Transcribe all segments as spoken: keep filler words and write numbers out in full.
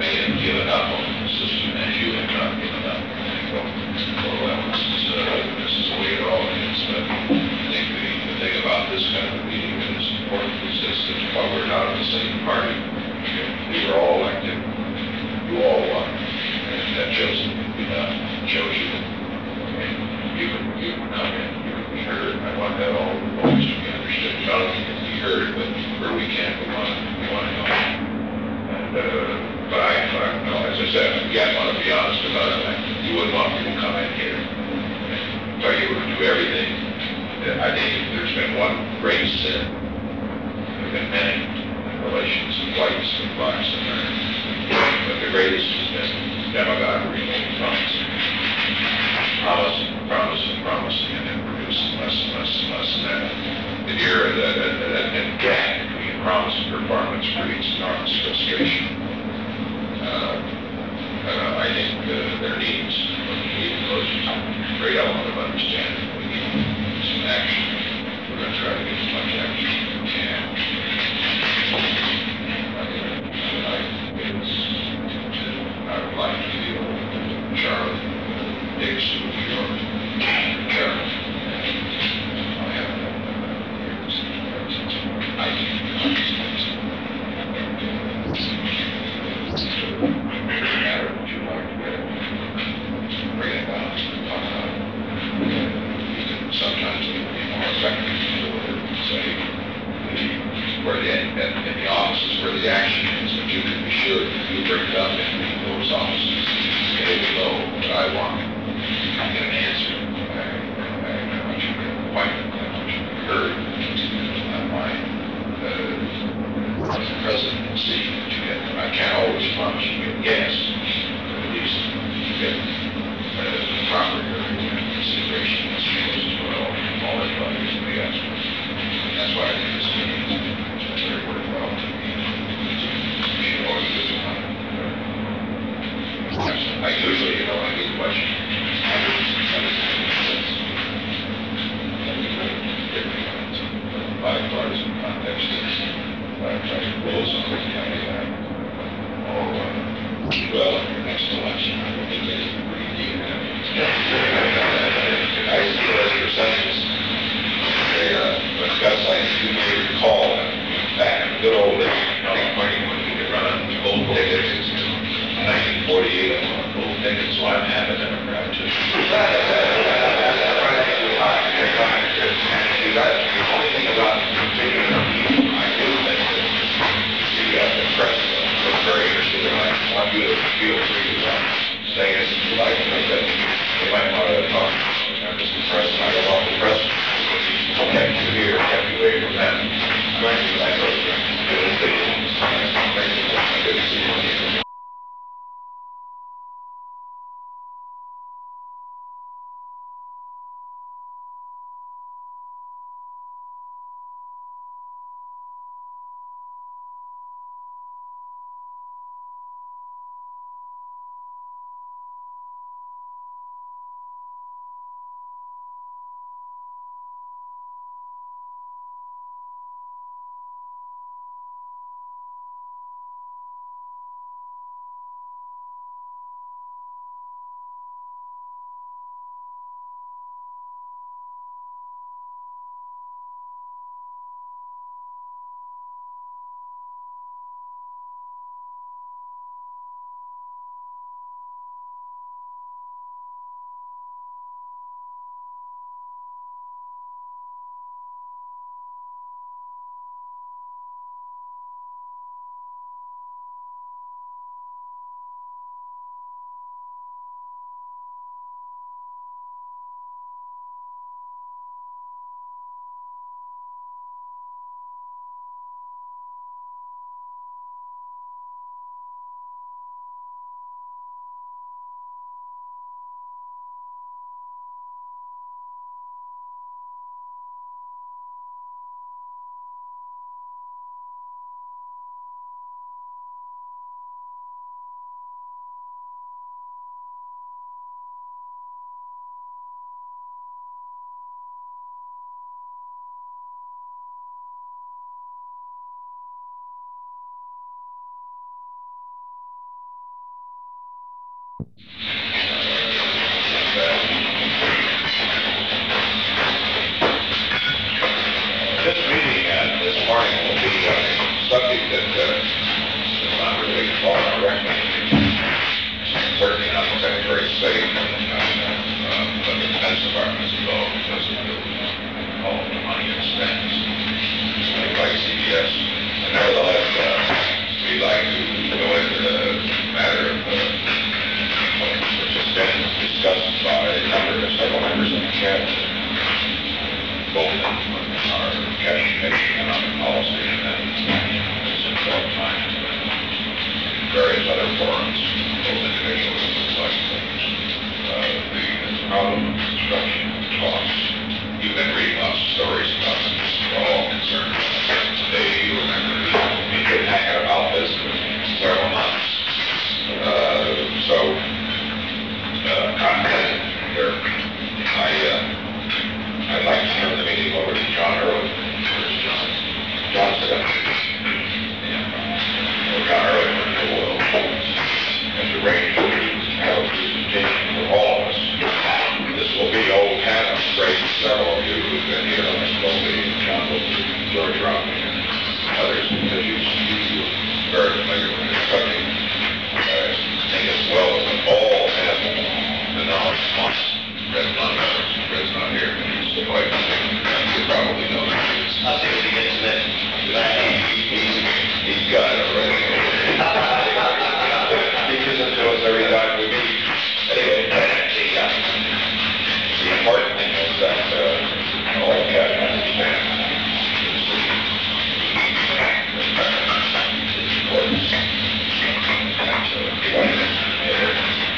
may have given up on the system as you have not given up. Well, well, this is, uh, this is the way it all is, but I think the, the thing about this kind of meeting that is important is this, that while we're not in the same party, we were all elected, you all won, and that shows, uh, shows you, and you can, you can come in, you can be heard. I want that all always to be understood. Not only can be heard, but where we can, we want, we want to know. And, uh, but I, I, no, as I said, again, I want to be honest about it. You wouldn't want me to come in here and tell you to do everything. I think there's been one great sin. There have been many relations of whites and blacks and Americans. But the greatest has been demagoguery and promising. Promising, promising, promising, and then producing less and less and less. And that, the era that, that, that, that gap between promise and performance creates enormous frustration. Uh, uh, I think uh, there needs, we need a great element of understanding. We need some action. We're going to try to get as much action as we can. I would like to feel Charlotte Dixon, New York, Carol. I have I matter what you like to bring it down and talk about it. You can sometimes be more effective to say where the in, in the offices where the action is, but you can be sure that you bring it up in those offices. They will know what I want. I get an answer. I, I, I want you to get an appointment. I want you to be heard. I want uh, the president to see that you get. I can't always promise you get yes, but at least you get uh, the proper consideration as opposed to well, all everybody is the yes. That's why I think this meeting is very worthwhile to me. You should always do it. I usually, you know, I get questions. Bipartisan context is I try to close on the county line. Oh, uh, well, in your next election, I will be getting a green deal. I see those percentages. They, uh, but Gus, I you may recall back in the good old days, you know, when we could run on gold tickets. nineteen forty-eight, I want gold tickets, so I'm half a Democrat too. The only thing about taking our people, I do think that the, uh, the press was very interested in. I want you to feel free to uh, say as you like. I said they might want to talk to members of the press, and I don't want the press to kept you here, kept you away from them. I'm going to like those good things. Good to see you. This meeting uh, this morning will be on a subject that uh, is not really far directly. Certainly not the Secretary of State, and, uh, but the Defense Department is involved because of the, all the money it spends, like C B S. And nevertheless, uh, we'd like to go into the matter of, uh, which has been discussed by a number of several members of the Cabinet, both in our cabinet committee, economic policy, and then it's important time in various other forums, both individuals and collectively. Uh, the problem of construction costs. You've been reading lots of stories about this. We're all concerned about it. Today, you remember, we've been hanging about this for several months. Uh, so, uh, content here. I, uh, I'd like to turn the meeting over to John Early. Where's John? John's going to John Early will has arranged to have a presentation for all of us. This will be old hat. I'm afraid several of you who've been here on this whole meeting, John will George Romney and others, because you, you're very familiar with this subject. Uh, I think as well as all have the knowledge of Red's not members. Red's not here. He's quite you probably know that. I'll see what he gets then. He's, he's got it already. He gives it to us every time we meet. Anyway, the, uh, the important thing is that uh, all the cabinet understand the city is important. And so if you want to consider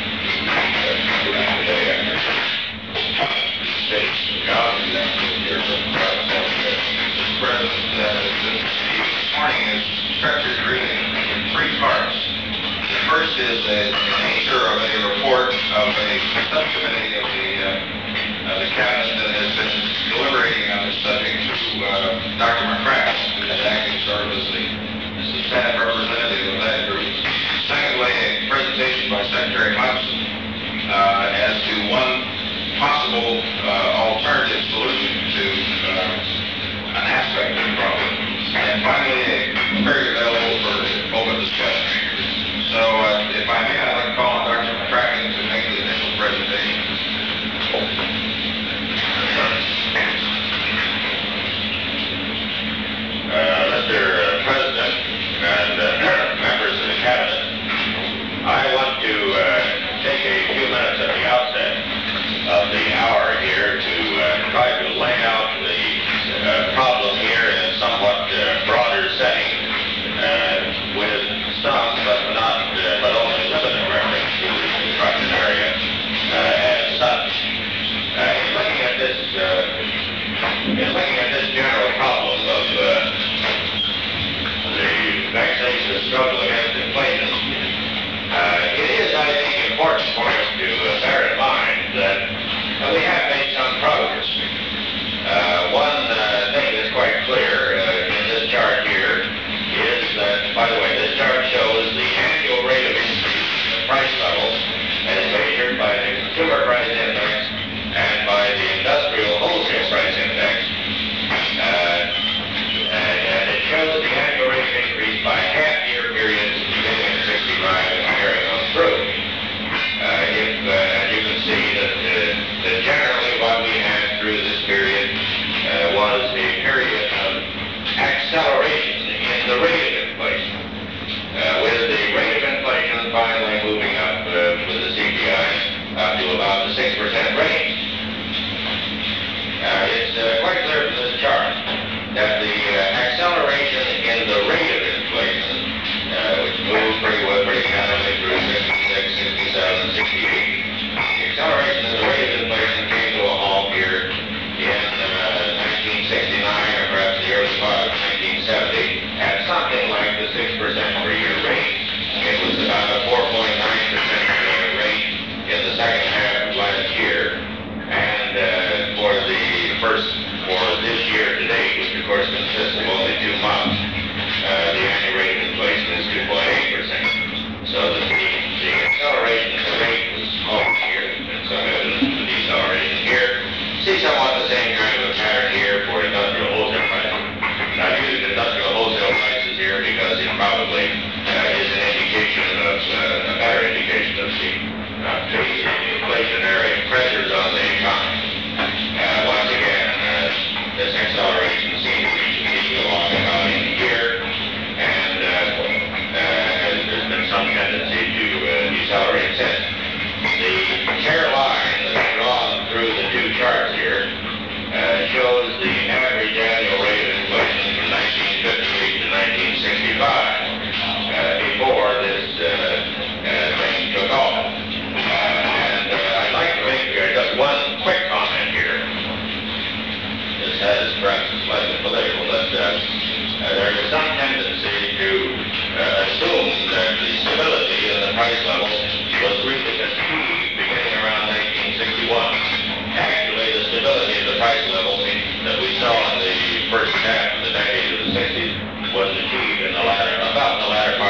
the day after states, God is here from Mister President, uh, this morning is structured really in three parts. The first is a nature of a report of a subcommittee of the, uh, of the Cabinet that has been deliberating on this subject to uh, Doctor McCracken, who is acting sort of as the, as the staff representative of that group. Secondly, a presentation by Secretary Hobson uh, as to one possible uh, alternative solution to uh, an aspect of the problem. And finally, a period available for open discussion. So, uh, if I may, I'd like to call on Doctor McCracken to make the initial presentation. Uh, Mister President and uh, members of the Cabinet, I want to uh, take a few minutes at the outset of the hour here to uh, try to lay out the uh, problem here in a somewhat uh, broader setting uh, with some, but not, uh, but only limited reference to the construction area uh, as such. Uh, in looking at this, uh, in looking at this general problem of uh, the vexatious struggle against inflation, uh, it is, I think, important for us to uh, bear in mind that uh, we have made some progress. Uh, one uh, thing that's quite clear uh, in this chart here is that, by the way, this chart shows the annual rate of increase in the price level as measured by the Consumer Price Index and by the Industrial Wholesale Price Index. Uh, and it shows the annual rate of increase by half-year periods beginning in sixty-five and carrying on through. Uh, if, uh, and you can see that, uh, that generally what we had through this period uh, was a period of acceleration in the rate of inflation, uh, with the rate of inflation finally moving up uh, with the C P I up to about the six percent range. Uh, it's uh, quite clear from this chart that the uh, acceleration in the rate of inflation, uh, which moved pretty well, pretty steadily through sixty-six, sixty-seven, sixty-eight, the acceleration in the rate of inflation came to a halt here in uh, nineteen sixty-nine, or perhaps the early part of nineteen seventy, at something like the six percent per year rate. It was about a four point nine percent rate in the second half of last year, and uh, for the first, for this year to date, which of course consists of only two months, uh, the annual rate of inflation is two point eight percent. So that the, the acceleration in the rate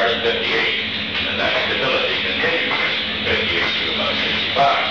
start at fifty-eight, and that stability continues from fifty-eight to about sixty-five.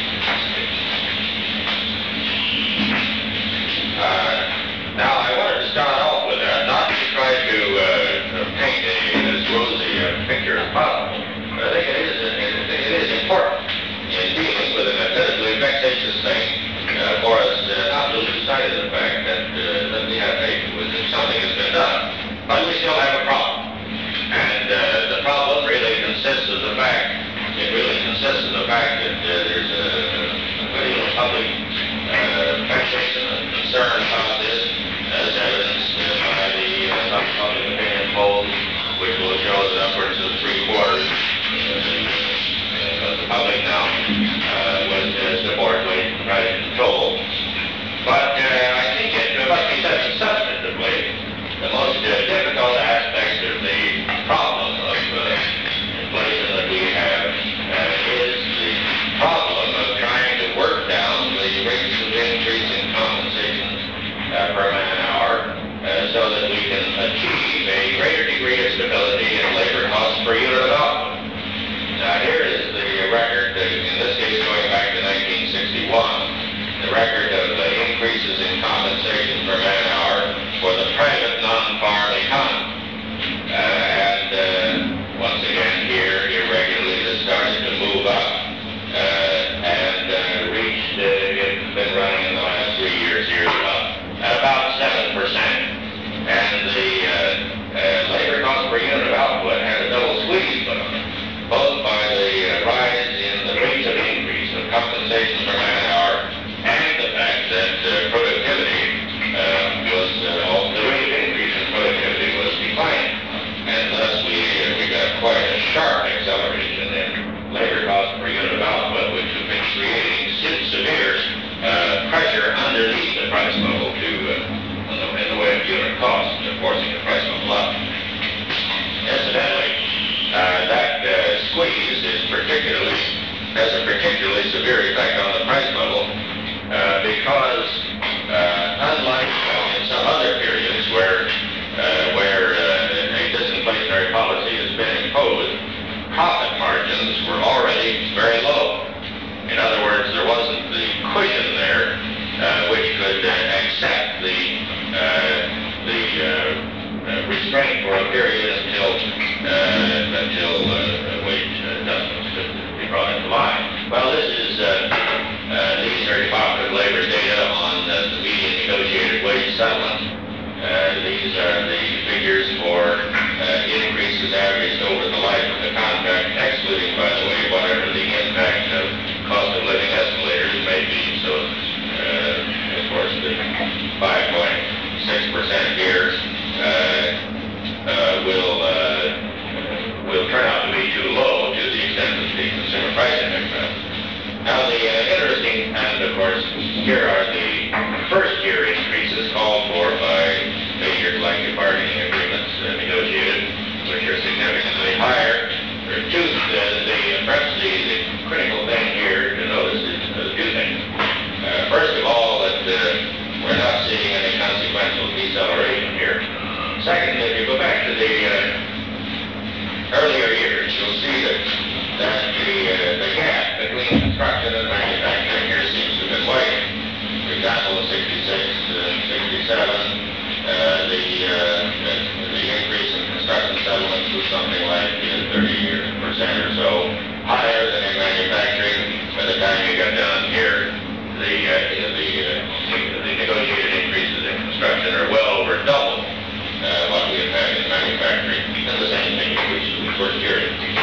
Uh, now, I wanted to start off with that, not to try to uh, paint a, as rosy a picture as possible, but I think it is, I think it is important in dealing with an admittedly vexatious thing uh, for us uh, not to lose sight of the fact that, uh, that we have faith with that something has been done. But we still have a problem. And uh, the problem really consists of the fact, it really consists of the fact that uh, there's a, a good deal of public uh, vexation and concern about this, as evidenced uh, by the uh, some public opinion polls, which will show that upwards of three quarters of the, uh, of the public now uh, would uh, support private control. But uh, I think it must be said that substantively, the most uh, difficult aspect of the problem of uh, inflation that we have uh, is the problem of trying to work down the rates of increase in compensation uh, per man hour uh, so that we can achieve a greater degree of stability in labor costs per unit of output. Now here is the record, uh, in this case going back to nineteen sixty-one, the record of uh, increases in compensation per man hour for the private non-farm economy. Uh, and uh, once again here, irregularly, this started to move up uh, and uh, reached, uh, it's been running in the last three years here about, at about seven percent. And the uh, uh, labor cost per unit of output had a double squeeze put on it, both by the uh, rise in the rates of increase of compensation per man hour and the fact that uh, productivity uh, was, uh, all, the rate of increase in productivity was declining. And thus we, uh, we got quite a sharp acceleration in labor cost per unit of output, which has been creating severe uh, pressure underneath the price level to, uh, in, the, in the way of unit cost, uh, forcing the price level up. Incidentally, uh, that uh, squeeze is particularly, has a particularly severe effect on the price level uh, because uh, unlike uh, in some other periods where, uh, where uh, a disinflationary policy has been imposed, profit margins were already very low. In other words, there wasn't the cushion there uh, which could uh, accept the, uh, the uh, uh, restraint for a period until, uh, until uh, wage adjustments could be brought into line. Well, this is, uh, uh, these are Department of Labor data on uh, the median negotiated wage settlement. Uh, these are the figures for uh, increases averaged over the life of the contract, excluding, by the way, whatever the impact of cost of living escalators may be. So, uh, of course, the five point six percent here uh, uh, will uh, will turn out to be too low to the extent that the consumer price index does. Now, the uh, interesting, and of course, here are the first year increases called for by major collective bargaining agreements uh, negotiated, which are significantly higher. There are two, uh, the, perhaps the, the critical thing here to notice is uh, two things. Uh, first of all, that uh, we're not seeing any consequential deceleration here. Second, if you go back to the uh, earlier years, you'll see that, that the, uh, the gap between construction and manufacturing here seems to have been widening. For example, in sixty-six to sixty-seven, uh, the, uh, the increase in construction settlements was something like uh, thirty percent or so higher than in manufacturing. By the time you got down here, the, uh, the, uh, the negotiated increases in construction are well over double uh, what we have had in manufacturing. And the same thing which is the first year increase.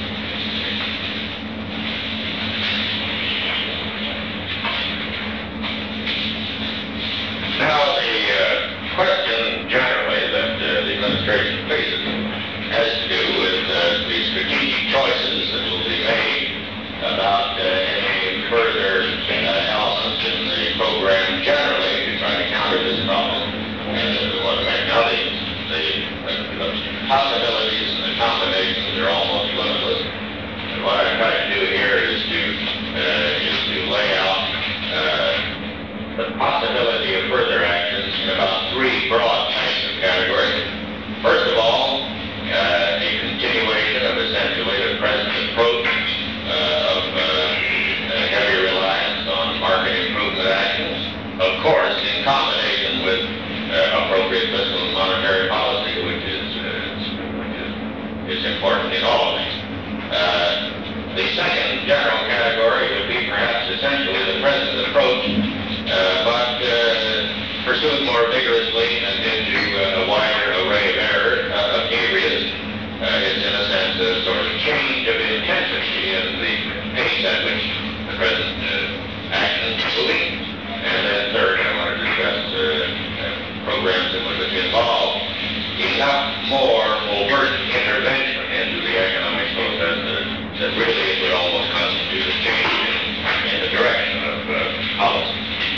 Now, the uh, question generally that uh, the administration faces has to do with uh, the strategic choices that will be made about uh, any further uh, elements in the program generally to try to counter this problem. Uh, what about now, the, the, uh, the possibilities and the combinations are almost limitless. And what I'm trying to do here is to, uh, is to lay out uh, the possibility of further actions in about three broad types of categories. First of all, uh, a continued is important in all of these. Uh, the second general category would be perhaps essentially the President's approach, uh, but uh, pursued more vigorously and into uh, a wider array of, error, uh, of areas. Uh, it's in a sense a sort of change of intensity in the pace at which the present uh, action is moving. And then third, I want to discuss uh, uh, programs that would involve enough more overt intervention into the economic process that, that really it would almost constitute a change in, in the direction of uh, policy.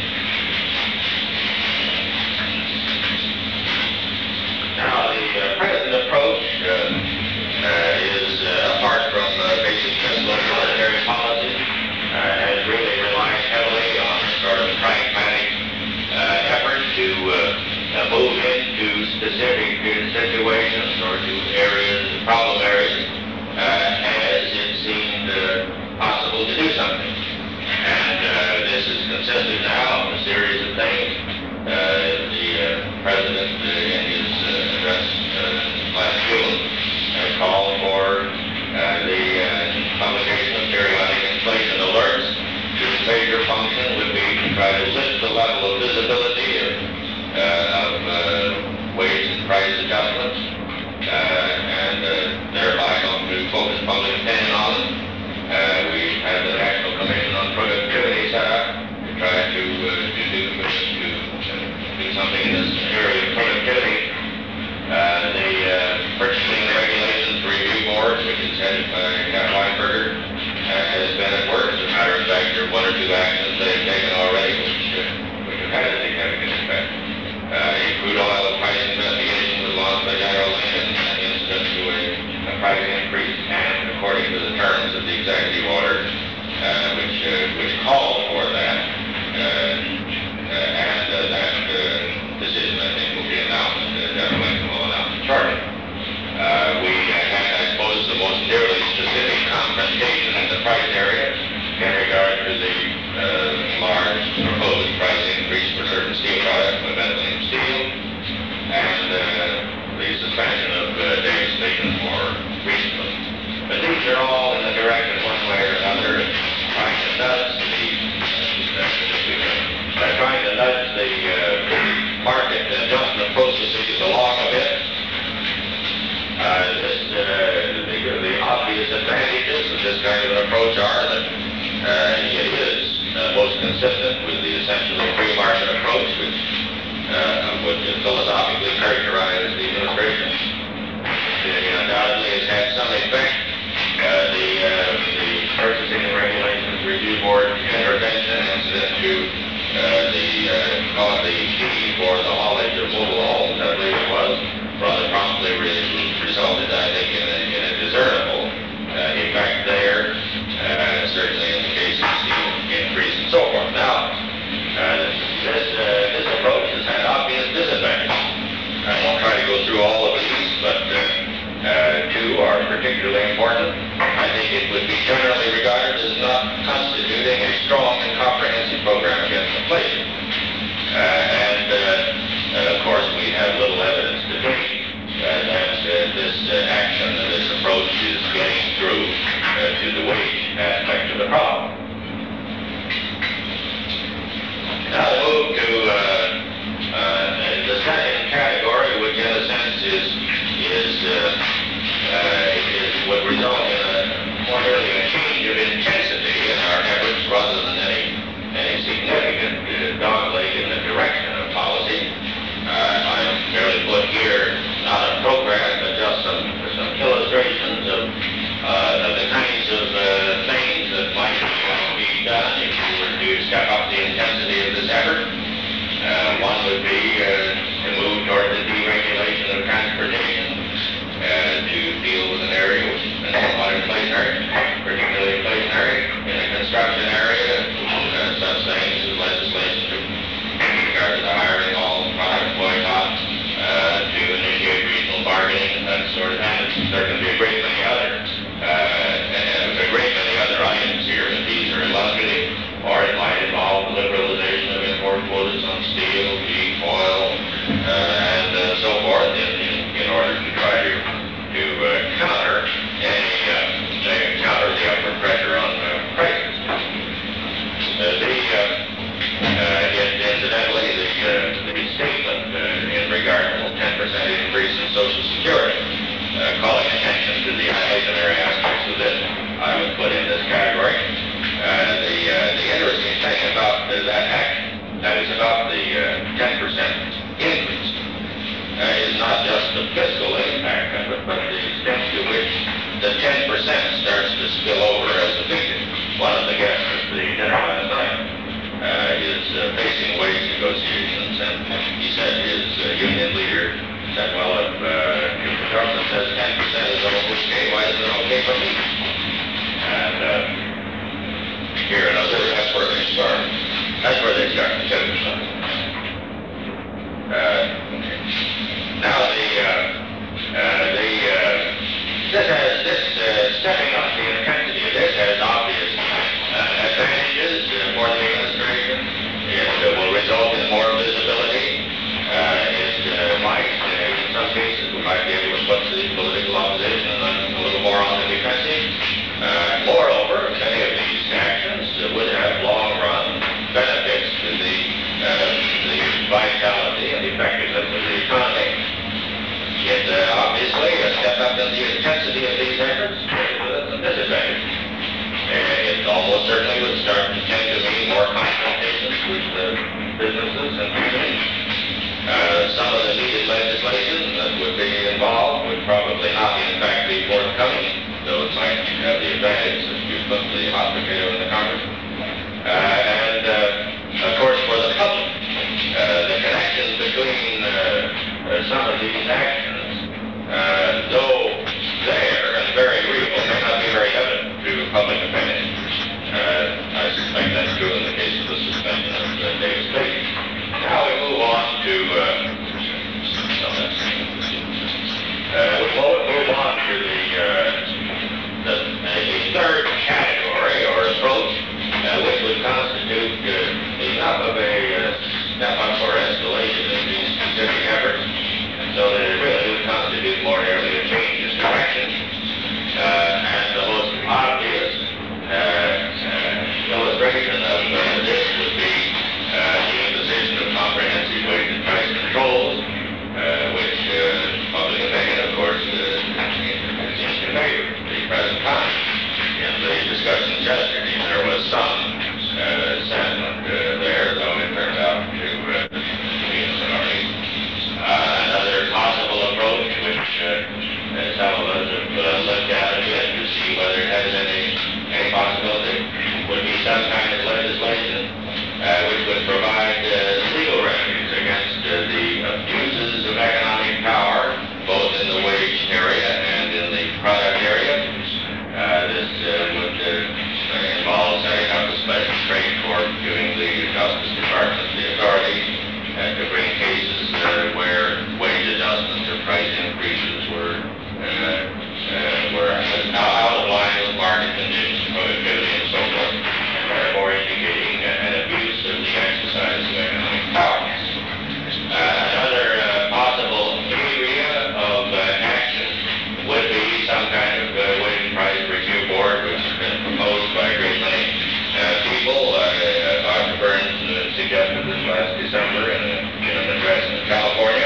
Now, the uh, present approach uh, uh, is, uh, apart from uh, basic principles of monetary policy, uh, has really relied heavily on sort of pragmatic uh, effort to uh, uh, move into specific uh, situations or to areas, problem areas, uh, as it seemed uh, possible to do something. And uh, this is consisted now of a series of things. Uh, the uh, President uh, in his uh, address uh, last June uh, called for uh, the uh, publication of periodic inflation alerts, whose major function would be to try to lift the level of visibility of, uh, of uh, wage and price adjustments, uh, and uh, thereby help to focus public opinion on them. Uh, we have the National Commission on Productivity set up to try to, uh, to do to, to do something in this area of productivity. Uh, the uh, Purchasing Regulations Review Board, which is headed by Cap Weinberger, uh, has been at work. As a matter of fact, there are one or two actions they've taken already, which, uh, which have had a significant effect. Uh, a crude oil price investigation was launched by General Lincoln, an incident to a, a price increase, and according to the terms of the executive order, uh, which uh, which called for that, uh, uh, and uh, that uh, decision, I think, will be announced. Uh, General Lincoln will announce it shortly. Uh, we had, I suppose, the most nearly specific confrontation in the price area in regard to the uh, large proposed price increase for certain steel products, fundamentally steel, and uh, the suspension of uh, legislation for recently. But these are all in the direction, one way or another, of trying to nudge the, uh, trying to nudge the uh, market adjustment processes along a bit. Uh, this, uh, the, the obvious advantages of this kind of an approach are that uh, it is uh, most consistent with the essentially free market approach, which uh, would philosophically characterize the administration. It undoubtedly has had some effect. Uh, the, uh, the Purchasing Regulations Review Board intervention incident to uh, the, uh, called the fee for the haulage of mobile homes, I believe it was, rather promptly re- resulted, I think, in a, in a discernible uh, effect there, uh, certainly in the case of steel increase and so forth. Now, uh, this, uh, this approach has had obvious disadvantages. I won't try to go through all of these, but uh, uh, two are particularly important. I think it would be generally regarded as not constituting a strong and comprehensive program against inflation. Uh, and, uh, uh, of course, we have little evidence to date uh, that uh, this uh, action, uh, this approach is getting through uh, to the wage aspect of the problem. Now, to move to uh, uh, the second category, which in a sense is, is, uh, uh, is would result in a more nearly a change of intensity in our efforts rather than any, any significant uh, dogleg in the direction of policy. Uh, I'm merely put here not a program, but just some, some illustrations of, uh, of the kinds of uh, things that might be done if you were to step up the intensity of this effort. Uh, one would be uh, to move toward the deregulation of transportation, uh, to deal with an area which has been somewhat inflationary, particularly inflationary in the construction area, uh, such things as legislation in regard to the hiring all product boycott, uh, to initiate regional bargaining, that sort of thing. There can be a great many other, uh, and a great many other items here, and these are illustrative, or it might involve the liberalization of import quotas on steel, beef, oil, uh, and uh, so forth in, in, in order to try to, to uh, counter the fiscal impact of it, but the extent to which the ten percent starts to spill over as a figure. One of the guests at the dinner last night uh, is uh, facing wage negotiations, and he said his uh, union leader said, well, if, uh, if the government says ten percent is okay, why is it okay for me? And uh, here, in other words, that's where they start. That's where they start, ten percent. Uh, now the, uh, uh, the, uh, this has, this, uh, stepping up the intensity of this has obvious uh, advantages uh, for the administration. It uh, will result in more visibility. Uh, it uh, might, uh, in some cases, we might be able to put the political opposition on, a little more on the defensive. Uh, moreover, many of these actions uh, would have long-run benefits to the, uh, the vitality and effectiveness of the economy. It uh, obviously, a step up in the intensity of these efforts is a disadvantage. Uh, it almost certainly would start to tend to mean more confrontations with uh, businesses and companies. Uh, some of the needed legislation that would be involved would probably not, in fact, be forthcoming, though it might have the advantage that you put the hot potato in the Congress. Uh, and, uh, of course, for the public, uh, the connections between uh, uh, some of these actions, uh, though there and very real, may not be very evident to public opinion. Uh, I suspect that's true in the case of the suspension of uh, Davis Bacon. Now we move on to, uh, no, that's, uh, we move on to the, uh, the, uh, the third category or approach, uh, which would constitute uh, enough of a uh, step up or escalation in these specific efforts, and so that it really would constitute more nearly a change in direction. Uh, and the most obvious uh, uh, illustration of uh, this would be uh, the imposition of comprehensive wage and price controls, uh, which uh, public opinion, of course, uh, seems to favor the present time. In the discussions yesterday, there was some uh, sentiment uh, there, though it turned out to uh, be a minority. Uh, another possible approach, which uh, uh, some of us have uh, looked at a bit to see whether it has any, any possibility, would be some kind of legislation uh, which would provide uh, legal remedies against uh, the abuses of economic power, both in the wage area and in the product area. Uh, this uh, would uh, involve setting up a special trade court, giving the Justice Department the authority uh, to bring cases uh, where wage adjustments or price increases were uh, uh, were out of line with market conditions, productivity, and so forth, and therefore indicating uh, an abuse of the exercise of economic power. Uh, another uh, possible area of uh, action would be some kind of uh, wage and price review board, which has been proposed by a great many uh, people. Uh, uh, Doctor Burns uh, suggested this last December in, a, in an address in California.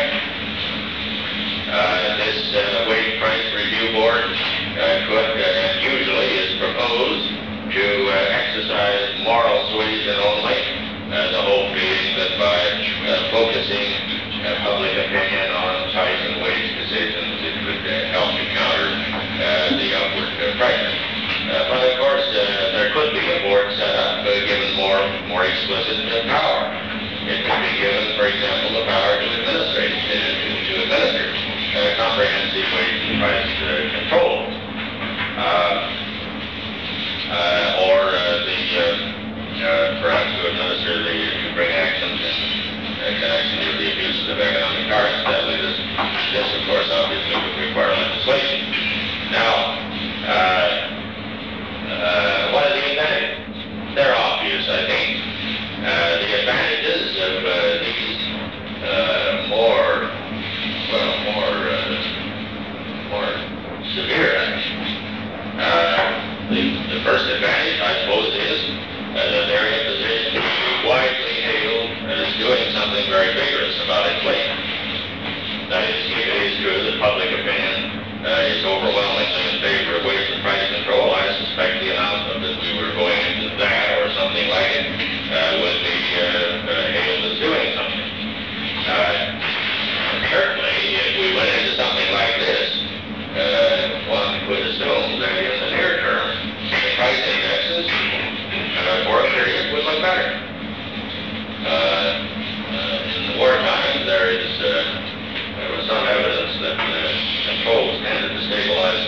Uh, this uh, wage price review board uh, could, uh, usually is proposed to uh, exercise moral suasion only, uh, the hope being that by uh, focusing uh, public opinion on price and wage decisions, it would uh, help to counter uh, the upward uh, pressure. Uh, but of course, uh, there could be a board set up uh, given more, more explicit uh, power. It could be given, for example, the power to administrate, uh, to, to administer uh, comprehensive wage and price uh, control. Uh, uh, or uh, the, uh, uh, perhaps to administer the, to bring actions in uh, connection with the abuses of economic power. Incidentally, this, this, of course, obviously would require legislation. Now, uh, uh, what are the advantages? They're obvious, I think. Uh, the advantages of uh, these uh, more, well, more, uh, more severe actions. Uh, the, the first advantage, I suppose, is uh, that they're in a position to be widely hailed as doing something very vigorous about inflation. That is, if it is true that public opinion uh, is overwhelmingly in favor of wage and price control, I suspect the announcement that we were going into that or something like it uh, would be uh, uh, hailed as doing something. Uh, certainly, if we went into something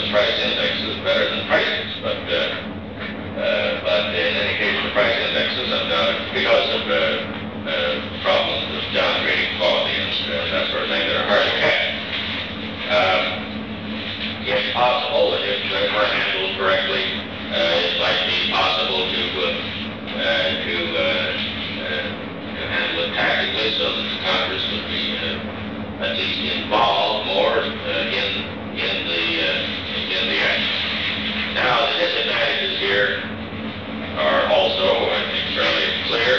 the price indexes better than prices, but, uh, uh, but in any case, the price indexes, and, uh, because of, uh, uh, problems of downgrading quality and uh, that sort of thing that are hard to catch. Um, it's possible that if they were handled correctly, uh, it might be possible to, uh, uh, to, uh, uh, to handle it tactically so that the Congress would be, uh, at least involved more, uh, in, in the, uh, in the action. Now, the disadvantages here are also, I think, fairly clear.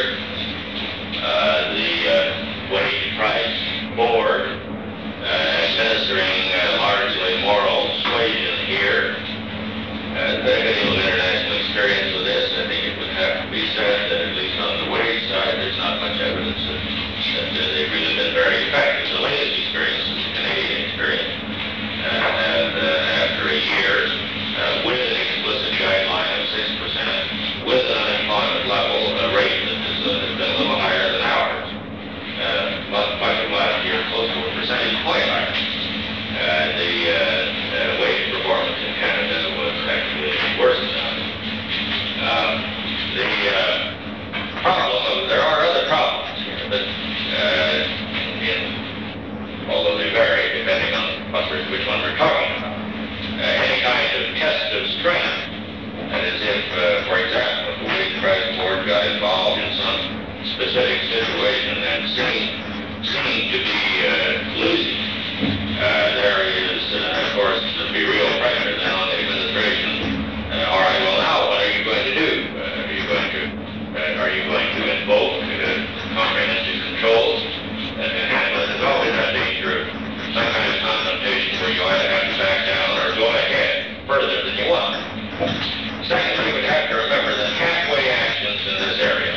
Uh, the uh, wage price board uh, administering uh, largely moral suasion here. Uh, the deal of international experience with this, I think it would have to be said that at least on the wage side, there's not much evidence that, that uh, they've really been very effective. The latest experience is the Canadian experience. Uh, and uh, after a year, uh, with an explicit guideline of six percent, with an unemployment level, a rate that has uh, been a little higher than ours. Uh, much, much of last year, close to a percentage point higher. Uh, the uh, uh, wage performance in Canada was actually worse than ours. Um, the uh, problem, of, there are other problems here, but uh, in, although they vary depending on what we're, which one we're talking about. Uh, any kind of test of strength, that is if, uh, for example, the wage price board got involved in some specific situation and seemed, seemed to be uh, losing, uh, there is, uh, of course, to be real pressure then on the administration. Uh, all right, well now, what are you going to do? Uh, are you going to, uh, are you going to invoke uh, comprehensive controls and handle it? There's always that danger of some kind of confrontation where you either have to back down or go ahead further than you want. Secondly, we have to remember that halfway actions in this area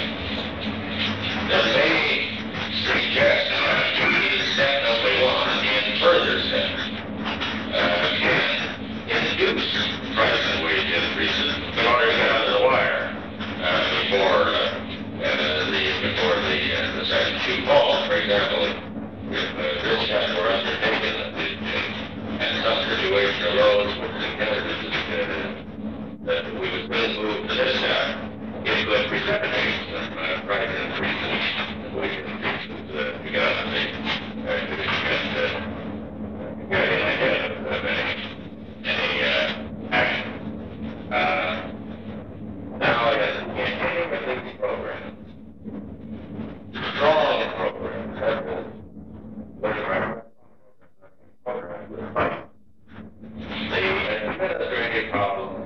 that may suggest to be step number one in further steps uh, can induce price and wage increases in order to get under the wire uh, before uh, uh, the before the uh, the second shoe falls. For example, if uh, this step were undertaken uh, and some situation arose which suggested that, uh, that we would then move to this step, it could precipitate some uh, price increases, wage increases uh, to get on the uh, to get, uh, to get an idea of any, any uh, action. Uh, now, yes, in any of these programs, strong programs, such as the program with money, the administrative problem